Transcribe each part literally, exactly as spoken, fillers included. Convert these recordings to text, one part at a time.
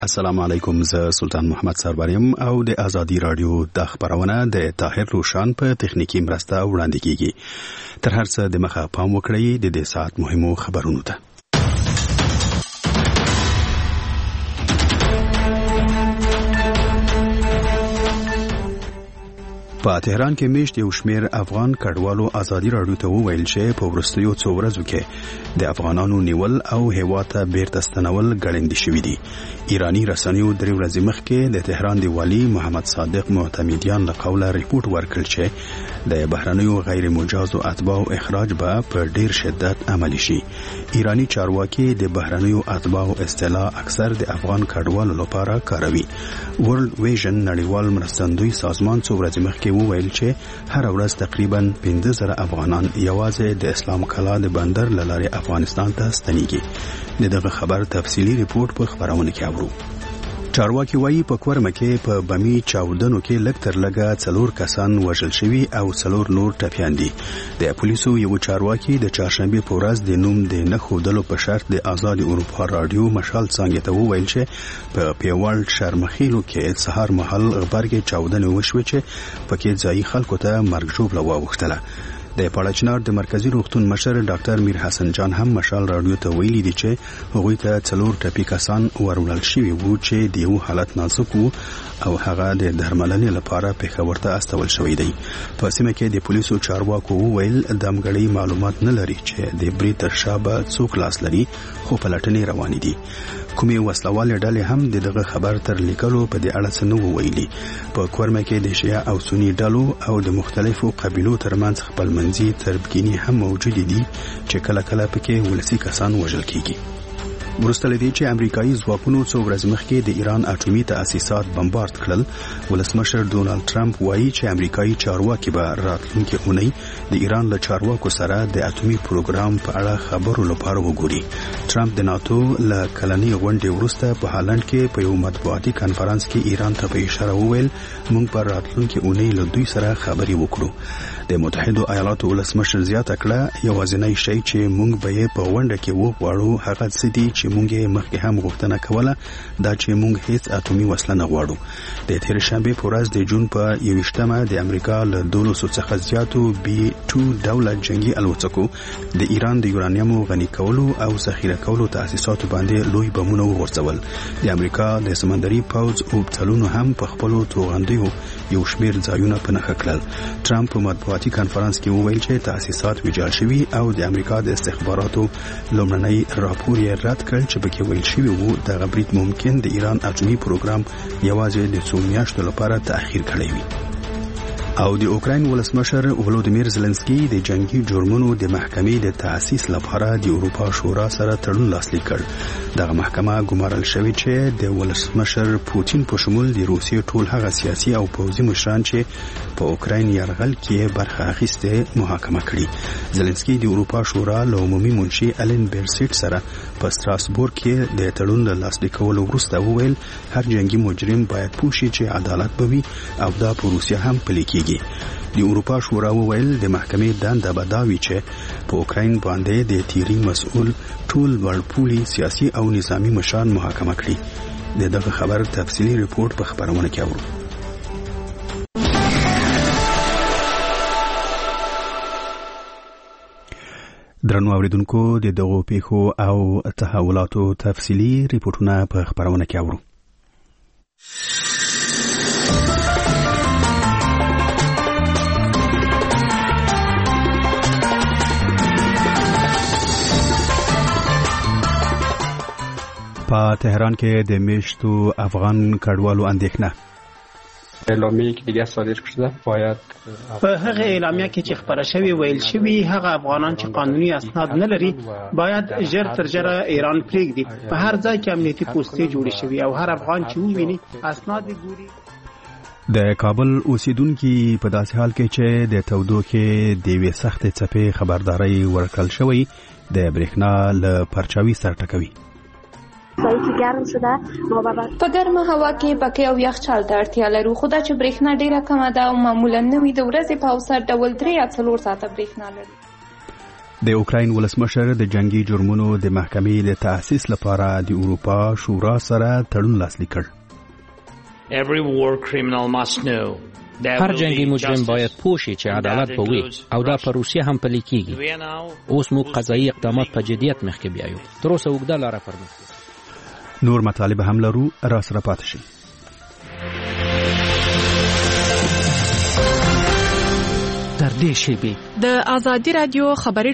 السلام علیکم، زه سلطان محمد سربریم او د ازادي رادیو د خبرونه د طاهر روشان په تخنیکی مرسته وړاندې کیږي. تر هر څه د مخه پام وکړئ د دې ساعت مهمو خبرونو ته. په تهران کې میشت یو شمیر افغان کډوالو ازادي رادیو ته وویل چې په ورستیو څو ورځو کې د افغانانو نیول او هیواد ته بیرته ستنول ګړندې شوي دي. ایرانی رسنیو درې ورځې مخکې د تهران د والی محمد صادق معتمدیان له قوله ریپورت ورکړ چې د بهرنیو غیر مجازو اتباعو اخراج به په ډیر شدت عملي شي. ایرانی چارواکي د بهرنیو اتباعو اصطلاح اکثر د افغان کډوالو لپاره کاروي. ورلد ویژن نړیوال مرستندوی سازمان څو ورځې مخکې وویل چې هر ورځ تقریبا پنځه زره افغانان یوازې د اسلام کلا د بندر له لارې افغانستان ته ستنېږي. دغه خبر تفصیلی ریپورت په خبرونه کې اورو. چارواکي وایي په کورمه کې په بمی چاودنو کې لږ تر لږه څلور کسان وژل شوي او څلور نور ټپیان دي. د پولیسو یو چارواکي د چهارشنبه په ورځ د نوم د نه ښودلو په شرط د آزاد اروپا رادیو مشال څنګه ته وویل چې په پیوال شرمخیلو کې سهار مهال غبرګې چاودنې وشوې چې پکې ځایي خلکو ته مرګ ژوبله واوښتله. د پاړچنار د مرکزی روغتون مشر ډاکټر میر حسن جان هم مشال رادیو ته ویلي دي چې هغوی ته څلور ټپي کسان ورولل شوي وو چې د یو حالت نازک وو او هغه د درملنې لپاره پېښور ته استول شوی دی. په سیمه کې د پولیسو چارواکو وویل د امګړۍ معلومات نه لري چې د بري تر شا به څوک لاس لري، خو پلټنې روانې دي. کومې وسلوالې ډلې هم دغه خبر تر لیکلو په دې اړه څه نه ویلي. په کورمه کې د شیعه او سنی ډلو او د مختلفو قبیلو ترمنځ خپلمنځي تربګینی هم موجود دي چې کله کله پکې ولسی کسان وژل کیږي. وروسته لدی چې امریکایي ځواکونو څو ورځې مخکې د ایران اټومي تاسیسات بمبارد کړل، ولسمشر ډونالد ټرمپ وایي چې امریکایي چارواکي به راتلونکي اونۍ د ایران له چارواکو سره د اټومي پروګرام په اړه خبرو لپاره وګوري. ټرمپ د ناتو له کلنۍ غونډې وروسته په هالند کې په یو مطبوعاتي کانفرنس کې ایران ته په اشاره وویل موږ په راتلونکي اونۍ له دوی سره خبرې وکړو. د متحده ایالاتو ولسمشر زیاته کړه یوازینی شی چې موږ به یې په غونډه کې وغواړو هغه څه دي چې موږ یې مخکې هم غوښتنه کوله، دا چې موږ هیڅ اټومي وسله نه غواړو. د تېرې شنبې په ورځ د جون په یوویشتمه د امریکا له دولسو څخه زیاتو بي ټو ډوله جنگي الوتکو د ایران د یورانیمو غني کولو او ذخیره کولو تاسیساتو باندې لوی بمونه وغورځول. د امریکا د سمندري پوځ اوبتلونو هم په خپلو توغندیو یو شمیر ځایونه په نښه کړل. ټرمپ په مطبوعاتي کانفرنس کې وویل چې تاسیسات ویجاړ شوي او د امریکا د استخباراتو لومړنی راپور یې رد کړ چې پکې ویل شوي وو دغه برید ممکن د ایران اټومي پروګرام یوازې د څو میاشتو لپاره تأخیر کړی وي. او د اوکراین ولسمشر ولودیمیر زلنسکی د جنگي جرمونو د محکمې د تأسیس لپاره د اروپا شورا سره تړون لاسلیک کړ. دغه محکمه ګمارل شوې چې د ولسمشر پوتین په شمول د روسیې ټول هغه سیاسي او پوځي مشران چې په اوکراین یرغل کې برخه اخیسته محاکمه کړي. زلنسکی د اروپا شورا له عمومي منشي الین بیرسیټ سره په ستراسبورګ کې د تړون له لاسلیکولو وروسته وویل هر جنگي مجرم باید پوه شي چې عدالت به وي او دا په روسیه هم پلي کیږي. د اروپا شورا وویل د محکمې دنده به دا وي چې په اوکراین باندې د تیری مسؤل ټول ورپولي سیاسي او نظامی مشران محاکمه کړي. دغه خبر تفصیلی ریپورت په خبرونه کې اورو. درنو اوریدونکو د دغو پیښو او تحولاتو تفصیلی ریپورتونه په خبرونه کې اورو. په تهران کې د میشتو افغان کډوالو اندېښنه. اعلامیه که دیگه صادر شده باید په هغه اعلامیه کې چې خبره شوی ویل شوی هغه افغانان چې قانوني اسناد نه لري باید ژر تر ژره ایران پرېږدي. په هر ځای کې امنیتي پوستې جوړې شوي او هر افغان چې وویني اسناد ګوري. د کابل اوسیدونکو په داسې حال کې چې د تودوخې د یوې سختې څپې خبرداري ورکړل شوی د برېښنا له پرچاوي سره ټکوي. په ګرمه هوا کې پکې او یخچال ته اړتیا لرو، خو دا چې برېښنا ډیره کمه ده او معمولا نه وي د ورځې په اوسط ډول درې یا څلور ساعته برېښنا لرو. د اوکراین ولسمشر د جنگي جرمونو د محکمې د تأسیس لپاره د اروپا شورا سره تړون لاسلیک کړ. هر جنگي مجرم باید پوه شي چې عدالت به وي او دا په روسیه هم پلی کیږي. اوس موږ قضایي اقدامات په جدیت مخکې بیایو. تر اوسه اوږده لاره پر مخ. نور مطالب هم لرو، را سره پاتې شئ. تر دې شیبې د آزادي رادیو خبري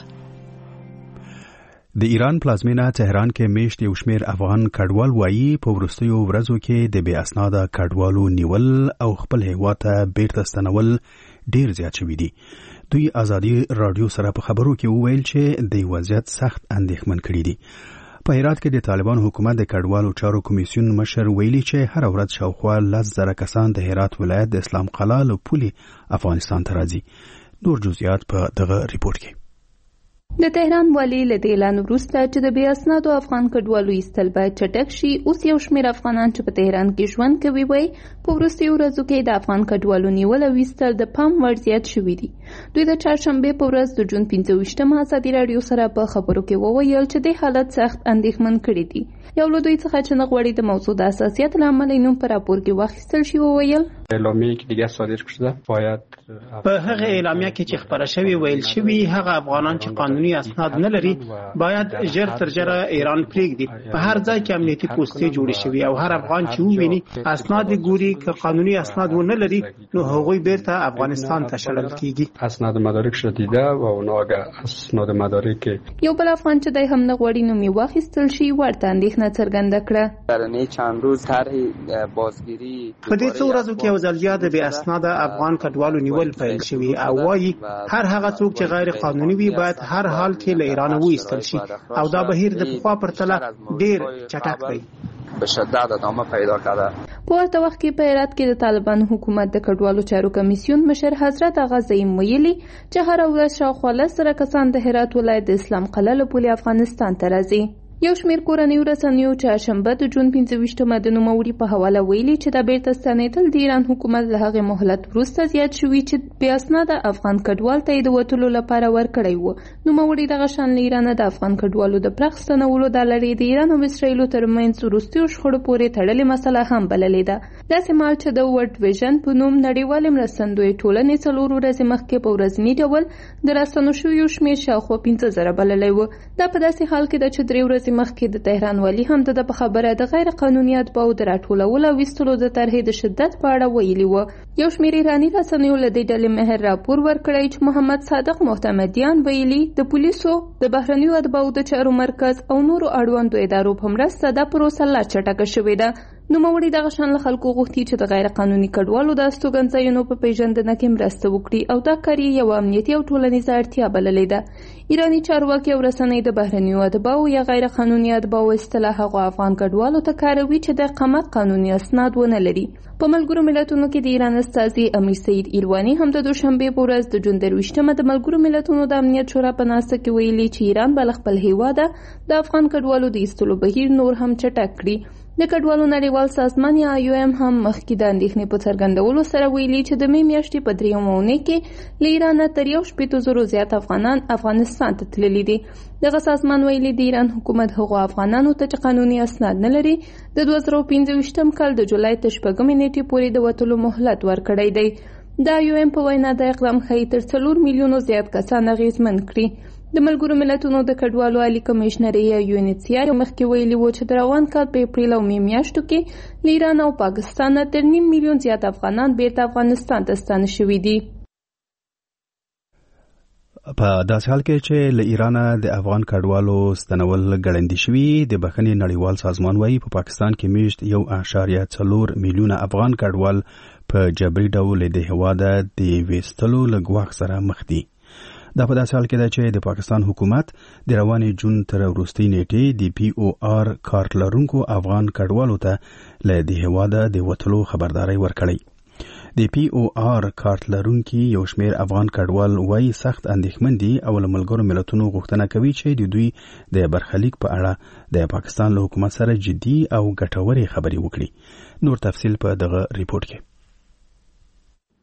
ټولګه. د ایران پلازمینه تهران کې میشت یو شمیر افغان کډوال وایي په وروستیو ورځو کې د بې اسناده کډوالو نیول او خپل هیواد ته بیرته ستنول ډیر زیات شوي دي. دوی آزادي رادیو سره په خبرو کې وویل چې د وضعیت سخت اندېښمن کړي دي. په هرات کې د طالبان حکومت د کډوالو چارو کمیسیون مشر ویلي چې هر ورځ شاوخوا لس زره کسان د هرات ولایت د اسلام قلعه له پولې افغانستان ته راځي. نور جزئیات په دغه ریپورت کې. د تهران والی له دې اعلان وروسته چې د بې اسنادو افغان کډوالو ایستل باید چټک شي، اوس یو شمېر افغانان چې په تهران کې ژوند کوي وایي په وروستیو ورځو کې د افغان کډوالو نیول او ایستل د پام وړ زیات شوي دي. دوی د چهارشنبې په ورځ د جون پنځه ویشتمه ازادي راډیو سره په خبرو کې وویل چې د حالت سخت اندېښمن کړي دي. یو له دوی څخه چې نه غواړي د موضوع د حساسیت له امله نوم په راپور کې واخیستل شي وویل اعلامیه که دیگه صادر شده باید په هغه اعلامیه کې چې خبره شوی ویل شوی هغه افغانان چې قانوني اسناد نه لري باید ژر تر ژره ایران پرېږدي. په هر ځای کې امنیتي پوستې جوړې شوي او هر افغان چې وویني اسناد ګوري که قانوني اسناد ونه لري نو هغوی بیرته افغانستان ته شړل کیږي. اسناد مدارکش را دیده و اونا اگه اسناد مدارک یو بل افغان چې دای هم نه غواړي نوم یې واخیستل شي ورته اندېښنه څرګنده کړه. درنې چند روز طرح بازگیری په دې څو ورځو کې یو ځل بیا د بې اسناده افغان کډوالو نیول پیل شوي او وایي هر هغه څوک چې غیر قانوني وي باید هر حال کې له ایران وایستل شي او دا بهیر د پخوا پرتله ډیر چټک دی. به شدت ادامه پیدا کرده. په ورته وخت کې په هرات کې د طالبان حکومت د کډوالو چارو کمیسیون مشر حضرت آغا زعیم ویلي چې هر ورځ شاوخوا لس زره کسان د هرات ولایت د اسلام قلعه له پولې افغانستان ته راځي. یو شمېر کورنیو رسنیو چهارشنبه د جون پنځه ویشتمه د نوموړي په حواله ویلي چې د بیرته ستنېدل د ایران حکومت له هغې مهلت وروسته زیات شوي چې بې اسناده افغان کډوال ته یې د وتلو لپاره ورکړی و. نوموړي دغه شان له ایرانه د افغان کډوالو د پراخ ستنولو دا لړۍ د ایران او اسرائیلو ترمنځ وروستیو شخړو پورې تړلې مسله هم بللې ده. داسې مهال چې د ورلډ ویژن په نوم نړیوالې مرستندویې ټولنې څلور ورځې مخکې په ورځني ډول د راستنو شویو شمېر شاوخوا پنځه زره بللی و. دا په داسې حال کې ده چې درې ورځې مخکې د تهران والی هم د په خبره د غیر قانوني اتباعو د راټولولو او ویستلو د طرحې د شدت په اړه ویلي و. یو شمېر ایراني رسنیو له دې ډلې مهر راپور ورکړی چې محمد صادق محتمدیان ویلي د پولیسو د بهرنیو اتباعو د چارو مرکز او نورو اړوندو ادارو په مرسته دا پروسه لا چټکه شوې ده. نوموړي دغه شان له خلکو غوښتي چې د غیر قانوني کډوالو د استوګنځایونو په پیژندنه کې مرسته وکړي او دا کار یې یوه امنیتي او ټولنیزه اړتیا بللې ده. ایراني چارواکي او رسنۍ د بهرنیو اتباعو یا غیر قانوني اتباعو اصطلاح هغو افغان کډوالو ته کاروي چې د اقامت قانوني اسناد ونه لري. په ملګرو ملتونو کې د ایران استازي امیر سعید ایرواني هم د دوشنبې په ورځ د جون درویشتمه د ملګرو ملتونو د امنیت شورا په ناسته کې ویلي چې ایران به له خپل هیواده د افغان کډوالو د ایستلو بهیر نور هم چټک کړي. د کډوالو نړیوال سازمان یا آی او ایم هم مخکې د اندېښنې په څرګندولو سره ویلي چې د مې میاشتې په دریمه اونۍ کې له ایرانه تر یو شپېتو زرو زیات افغانان افغانستان ته تللي دي. دغه سازمان ویلي د ایران حکومت هغو افغانانو ته چې قانوني اسناد نه لري د دوه زره پنځه ویشتم کال د جولای تر شپږمې نیټې پورې د وتلو مهلت ورکړی دی. د آی او ایم په وینا د اقدام ښایي تر څلور میلیونو زیات کسان اغېزمن کړي. د ملګرو ملتونو د کډوالو عالي کمشنر یا یونیسیار مخکې ویلي و چې د روان کال په اپریل او مې میاشتو کې له ایران او پاکستان تر نیم میلیون زیات افغانان بیرته افغانستان ته ستانه شوي دي. په داسې حال کې چې له ایرانه د افغان کډوالو ستنول ګړندي شوي، د بخښنې نړیوال سازمان وایي په پاکستان کې میشت یو اعشاریه څلور میلیونه افغان کډوال په جبري ډول د هیواده د ویستلو له ګواښ سره مخ دي. دا په داسې حال کې ده چې د پاکستان حکومت د روانې جون تر وروستۍ نیټې د پی او آر کارت لرونکو افغان کډوالو ته له د هیواده د وتلو خبرداری ورکړی. د پی او آر کارت لرونکي یو شمېر افغان کډوال وایي سخت اندېښمن دي او له ملګرو ملتونو غوښتنه کوي چې د دوی د برخلیک په اړه د پاکستان له حکومت سره جدي او ګټورې خبرې وکړي. نور تفصیل په دغه ریپورت کې.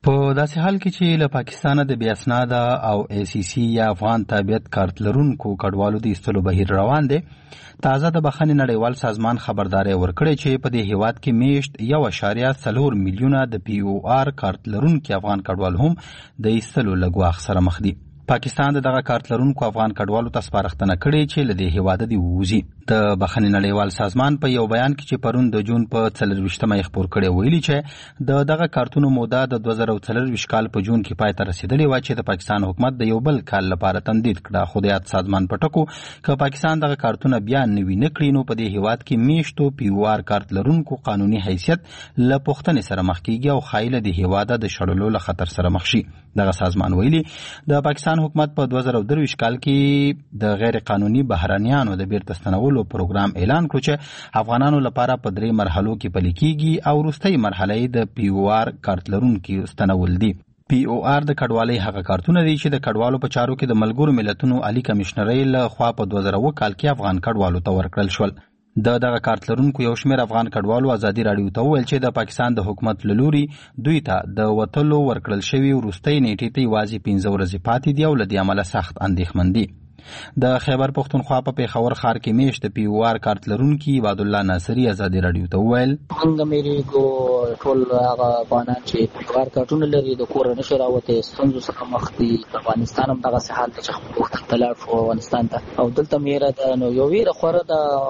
په داسې حال کې چې له پاکستانه د بې اسناده او ای سی سی یا افغان تابعیت کارت لرونکو کډوالو د ایستلو بهیر روان دی، تازه د بخښنې نړیوال سازمان خبرداری ورکړی چې په دې هیواد کې میشت یو اعشاریه څلور میلیونه د پی او آر کارت لرونکي افغان کډوال هم د ایستلو له ګواښ سره مخ دي. پاکستان د دغه کارت لرونکو افغان کډوالو ته سپارښتنه کړې چې له دې هیواده دې ووځي. د بخښنې نړیوال سازمان په یو بیان کې چې پرون د جون په څلرویشتمه یې خپور کړی ویلي چې د دغه کارتونو موده د دوه زره څلرویشت کال په جون کې پای ته رسېدلې وه چې د پاکستان حکومت د یو بل کال لپاره تمدید کړه. خو د یاد سازمان په ټکو که پاکستان دغه کارتونه بیا نوي نه کړي نو په دې هیواد کې میشتو پی او آر کارت لرونکو قانوني حیثیت له پوښتنې سره مخ کېږي او ښایي له دې هیواده د شړلو له خطر سره مخ شي. دغه سازمان ویلي د پاکستان حکومت په دوه زره درویشت کال کې د غیر قانوني بهرانیانو د بیرته ستنولو پروګرام اعلان کړ چې افغانانو لپاره په درې مرحلو کې پلي کېږي او وروستۍ مرحله یې د پی او آر کارت لرونکي ستنول دي. پی او آر د کډوالۍ هغه کارتونه دي چې د کډوالو په چارو کې د ملګرو ملتونو عالی کمشنرۍ له خوا په دوه زره اووه کال کې افغان کډوالو ته ورکړل شول. د دغه کارت لرونکو یو شمېر افغان کډوالو ازادي راډیو ته وویل چې د پاکستان د حکومت له لوري دوی ته د وتلو ورکړل شوي وروستۍ نیټې ته یوازې پنځه ورځې پاتې دي او له دې امله سخت اندېښمن دي. د خیبر پښتونخوا په پیښور ښار کې میشت د پی او آر کارت لرونکي عباد الله ناصري ازادي راډیو ته وویل موږ میریږو ټول هغه افغانان چې پی او آر کارتونه لري د کور نشي راوته ستونزو سره مخ دي. افغانستان هم دغه حال ته چې وخت تلار شو افغانستان ته او دلته میره ده نو یو ویره خوره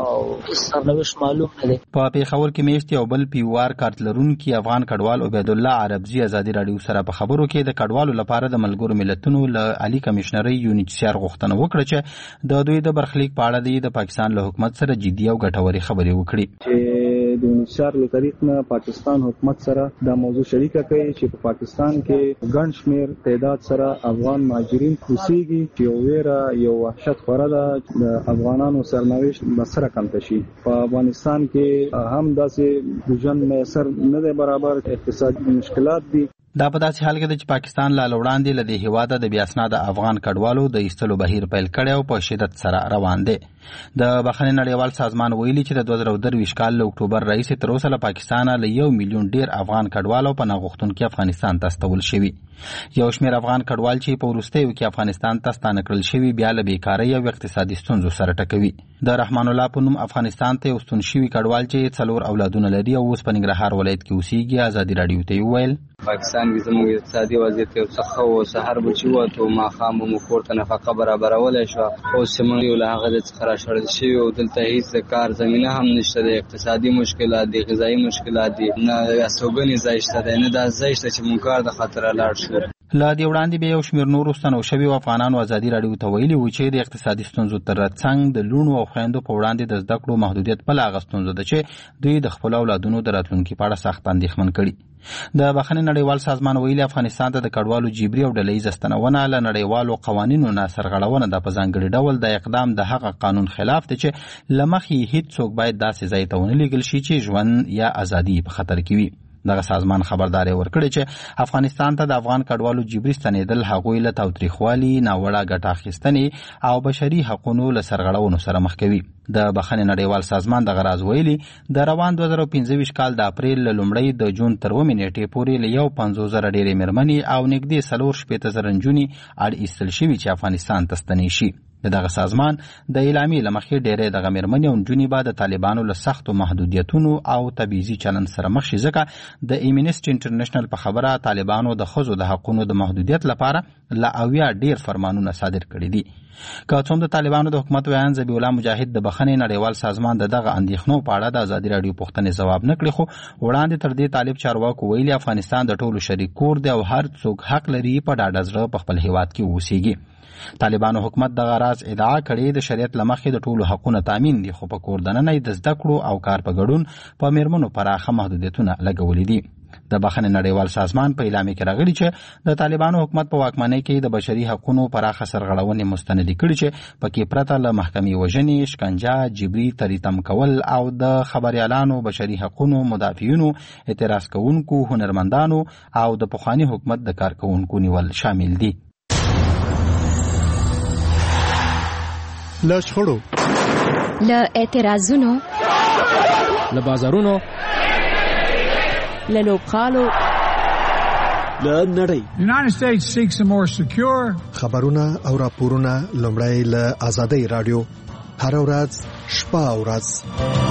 د سرنوشت معلوم نه دی. په پیښور کې میشت یو بل پی او آر کارت لرونکي افغان کډوال عبید الله عربزي ازادي راډیو سره په خبرو کې د کډوالو لپاره د ملګرو ملتونو له عالی کمشنرۍ یو ایچ سی آر غوښتنه وکړه چې د دوی د برخلیک په اړه د پاکستان له حکومت سره جدي او ګټورې خبرې وکړي. چې د یو ایچ سی آر له طریق نه پاکستان حکومت سره دا موضوع شریکه کوي چې په پاکستان کې ګڼ شمېر تعداد سره افغان مهاجرین اوسېږي چې یو ویره یو وحشت خوره ده د افغانانو سرنوشت به سره کمته شي. په افغانستان کې هم داسې ژوند میسر نه دی برابر، اقتصادي مشکلات دي. دا په داسې حال کې ده چې پاکستان لا وړاندې له دې هیواده د بې اسناده افغان کډوالو د ایستلو بهیر پیل کړی او په شدت سره روان دی. د بخښنې نړیوال سازمان ویلي چې د دوه زره درویشت کال له اکتوبر راهیسې تر اوسه له پاکستانه له یو میلیون ډیر افغان کډوالو په ناغوښتونکي افغانستان ته استول شوي. یو شمېر افغان کډوال چې په وروستیو کې افغانستان ته ستانه کړل شوي بیا له بېکارۍ او اقتصادي ستونزو سره ټکوي. د رحمان الله په نوم افغانستان ته یو ستون شوي کډوال چې څلور اولادونه لري او اوس په ننګرهار ولایت کې اوسېږي ازادي راډیو ته وویل پاکستان کې زموږ اقتصادي وضعیت یو څه ښه و، سهار به چې ووتو ماښام به مو کور ته نفقه برابرولی شوه. اوس چې موږ یو له هغه ځای څخه راشړل شوي او دلته هېڅ د کار زمینه هم نشته دی. اقتصادي مشکلات دي، غذایي مشکلات دي، نه استوګنې ځای شته دی، نه دا ځای شته چې موږ کار د خطره لاړ شو. له دې وړاندې بیا یو شمېر نورو ستنو شویو افغانانو ازادي راډیو ته ویلي وو چې د اقتصادي ستونزو تر څنګ د لوڼو او خویندو په وړاندې د زده کړو محدودیت بله هغه ستونزه ده چې دوی د خپلو اولادونو د راتلونکي په اړه سخت اندېښمن کړي. د بخښنې نړیوال سازمان ویلي افغانستان ته د کډوالو جبري او ډلهییزه ستنونه له نړیوالو قوانینو نه سرغړونه ده. په ځانګړي ډول د اقدام د هغه قانون خلاف دی چې له مخې هیڅوک باید داسې ځای ته ونه لیږل شي چې ژوند یا ازادي په خطر کې وي. دغه سازمان خبرداری ورکړی چې افغانستان ته د افغان کډوالو جبري ستنېدل هغوی له تاوتریخوالي، ناوړه ګټه اخیستنې او بشري حقونو له سرغړونو سره مخ کوي. د بخښنې نړیوال سازمان دغه راز ویلي د روان دوه زره پنځه ویشت کال د اپریل له لومړۍ د جون تر اوومې نیټې پورې له یو پنځوس زره ډېرې مېرمنې او نږدې څلور شپېته زره نجونې اړ ایستل شوي چې افغانستان ته ستنې شي. د دغه سازمان د اعلامیې له مخې ډېری دغه مېرمنې او نجونې به د طالبانو له سختو محدودیتونو او تبعیضي چلند سره مخ شي، ځکه د ایمنسټي انټرنیشنل په خبره طالبانو د ښځو د حقونو د محدودیت لپاره له اویا ډېر فرمانونه صادر کړي دي. که څوم د طالبانو د حکومت ویان ذبیح الله مجاهد د بخښنې نړیوال سازمان د دغه اندېښنو په اړه د ازادي راډیو پوښتنې ځواب نه کړي، خو وړاندې تر دې طالب چارواکو ویلي افغانستان د ټولو شریک کور دی او هر څوک حق لري په ډاډه زړه په خپل هیواد کې واوسیږي. طالبانو حکومت دغه راز ادعا کړې د شریعت له مخې د ټولو حقونه تامین دي، خو په کور دننه د زده کړو او کار په ګډون په مېرمنو پراخه محدودیتونه لګولي دي. د بخښنې نړیوال سازمان په اعلامیه کې راغلي چې د طالبانو حکومت په واکمنۍ کې د بشري حقونو پراخه سرغړونې مستندې کړي چې پکې پرته له محکمې وژنې، شکنجه، جبري تریتم کول او د خبریالانو، بشري حقونو مدافعینو، اعتراض کوونکو، هنرمندانو او د پخواني حکومت د کارکوونکو نیول شامل دي. له شخړو، له اعتراضونو، له بازارونو، له لوبغالو، له نړۍ. United States seeks a more secure. خبرونه او راپورونه لومړی له آزادۍ رادیو هر ورځ شپه او ورځ